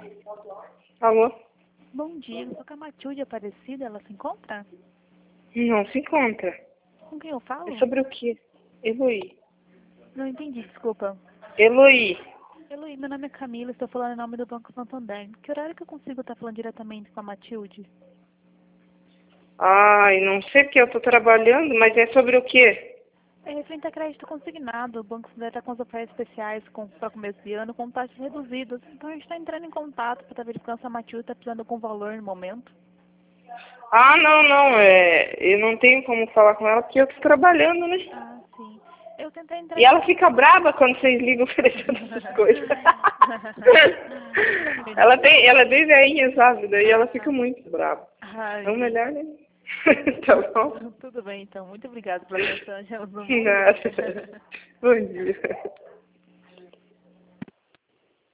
Alô? Bom dia, eu sou com a Matilde Aparecida, ela se encontra? Não se encontra. Com quem eu falo? É sobre o quê? Eloí. Não entendi, desculpa. Eloí. Oi, meu nome é Camila, estou falando em nome do Banco Santander. Que horário que eu consigo estar falando diretamente com a Matilde? Ai, não sei porque eu tô trabalhando, mas é sobre o quê? É referente a crédito consignado. O Banco Santander está com as ofertas especiais para começo de ano com taxas reduzidas. Então a gente está entrando em contato para estar verificando se a Matilde está precisando de algum valor no momento. Ah, não, eu não tenho como falar com ela porque eu tô trabalhando, né? Ah, sim. Eu tentei entrar E em ela contato. fica brava quando vocês ligam oferecendo essas coisas. Ela é bem velhinha, sabe? Daí ela fica muito brava. Ai, Então melhor, né? Tá bom? tudo bem, então. Muito obrigada pela atenção. Nada. Bom dia.